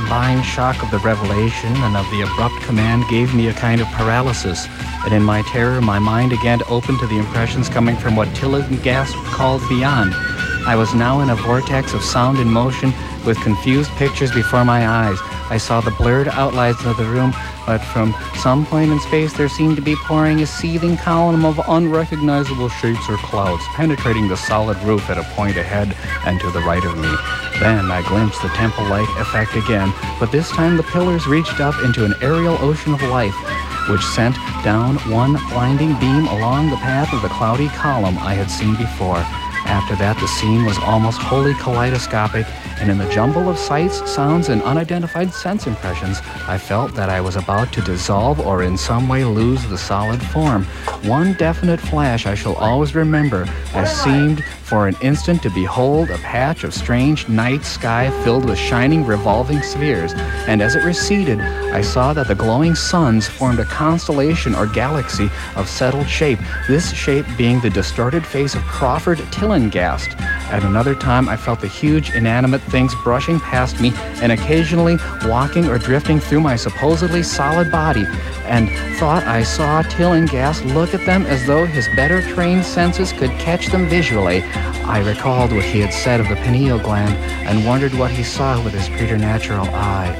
combined shock of the revelation and of the abrupt command gave me a kind of paralysis, and in my terror my mind again opened to the impressions coming from what Tillinghast called beyond. I was now in a vortex of sound and motion, with confused pictures before my eyes. I saw the blurred outlines of the room, but from some point in space there seemed to be pouring a seething column of unrecognizable shapes or clouds, penetrating the solid roof at a point ahead and to the right of me. Then I glimpsed the temple-like effect again, but this time the pillars reached up into an aerial ocean of life, which sent down one blinding beam along the path of the cloudy column I had seen before. After that, the scene was almost wholly kaleidoscopic, and in the jumble of sights, sounds, and unidentified sense impressions, I felt that I was about to dissolve or in some way lose the solid form. One definite flash I shall always remember. I seemed for an instant to behold a patch of strange night sky filled with shining revolving spheres, and as it receded, I saw that the glowing suns formed a constellation or galaxy of settled shape, this shape being the distorted face of Crawford Tillinghast. At another time, I felt the huge inanimate things brushing past me and occasionally walking or drifting through my supposedly solid body, and thought I saw Tillinghast look at them as though his better trained senses could catch them visually. I recalled what he had said of the pineal gland and wondered what he saw with his preternatural eye.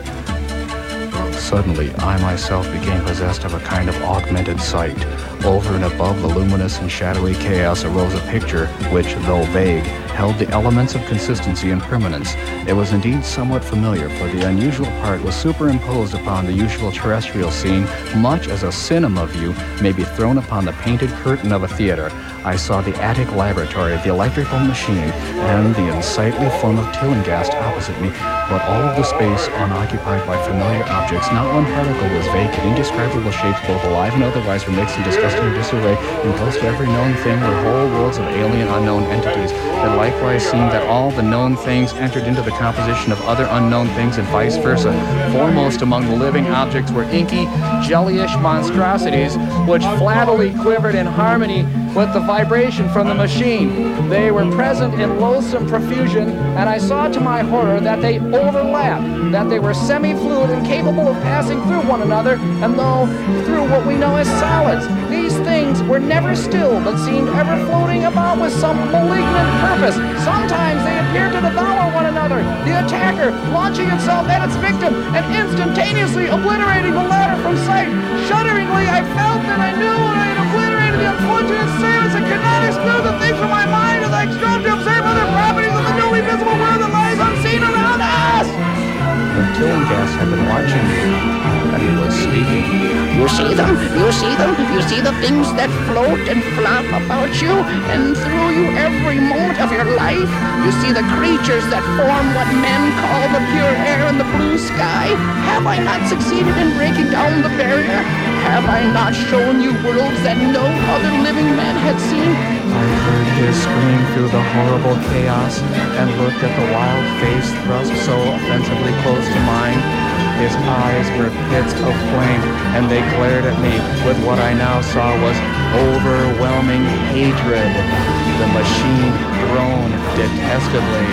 Suddenly, I myself became possessed of a kind of augmented sight. Over and above the luminous and shadowy chaos arose a picture which, though vague, held the elements of consistency and permanence. It was indeed somewhat familiar, for the unusual part was superimposed upon the usual terrestrial scene, much as a cinema view may be thrown upon the painted curtain of a theater. I saw the attic laboratory, the electrical machine, and the unsightly form of Tillinghast opposite me, but all of the space unoccupied by familiar objects. Not one particle was vacant. Indescribable shapes, both alive and otherwise, were mixed in disgusting disarray, and close to every known thing were whole worlds of alien, unknown entities. It likewise seemed that all the known things entered into the composition of other unknown things, and vice versa. Foremost among the living objects were inky, jellyish monstrosities, which flabbily quivered in harmony with the vibration from the machine. They were present in loathsome profusion, and I saw to my horror that they overlapped, that they were semi-fluid and capable of passing through one another, and though through what we know as solids. These things were never still, but seemed ever floating about with some malignant purpose. Sometimes they appeared to devour one another, the attacker launching itself at its victim and instantaneously obliterating the latter from sight. Shudderingly, I felt that I knew when I had obliterated the unfortunate assailants and could not exclude the things from my mind as I strove to observe other properties of the newly visible world that lies unseen around us. And Tillinghast had been watching me, and he was speaking. You see them? You see them? You see the things that float and flop about you and through you every moment of your life? You see the creatures that form what men call the pure air and the blue sky? Have I not succeeded in breaking down the barrier? Have I not shown you worlds that no other living man had seen? I heard his scream through the horrible chaos and looked at the wild face thrust so offensively close to mine. His eyes were pits of flame, and they glared at me with what I now saw was overwhelming hatred. The machine groaned detestably.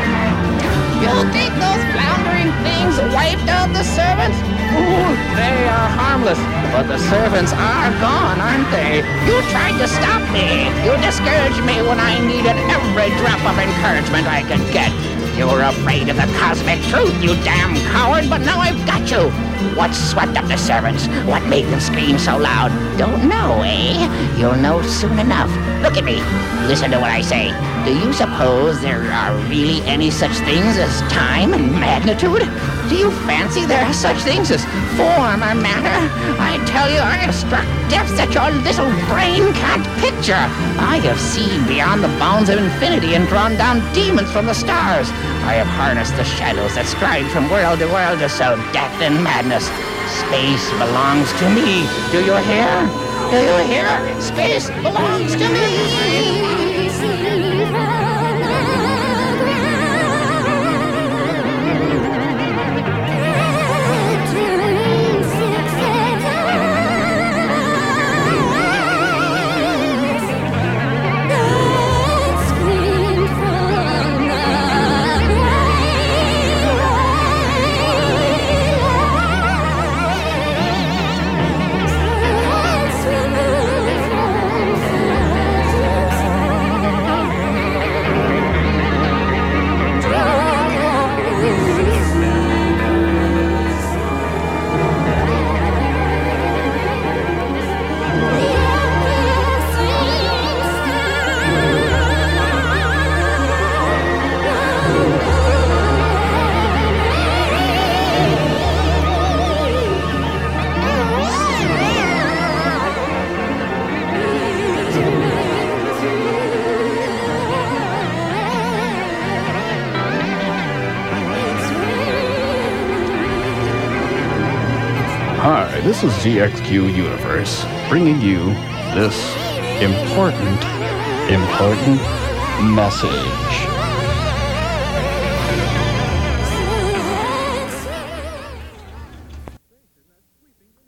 You think those floundering things wiped out the servants? Fool, they are harmless, but the servants are gone, aren't they? You tried to stop me. You discouraged me when I needed every drop of encouragement I could get. You were afraid of the cosmic truth, you damn coward, but now I've got you. What swept up the servants? What made them scream so loud? Don't know, eh? You'll know soon enough. Look at me. Listen to what I say. Do you suppose there are really any such things as time and magnitude? Do you fancy there are such things as form or matter? I tell you, I have struck depths that your little brain can't picture. I have seen beyond the bounds of infinity and drawn down demons from the stars. I have harnessed the shadows that stride from world to world to sow death and madness. Space belongs to me. Do you hear? Do you hear? Space belongs to me. this is ZXQ Universe, bringing you this important message.